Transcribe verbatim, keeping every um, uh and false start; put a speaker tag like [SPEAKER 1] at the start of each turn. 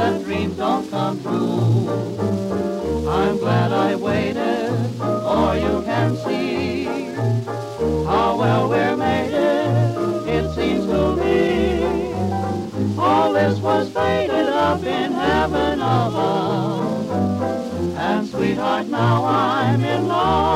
[SPEAKER 1] that dreams don't come true. I'm glad I waited, or you can see how well we're mated, it seems to me. All this was fated up in heaven above, and sweetheart, now I'm in love.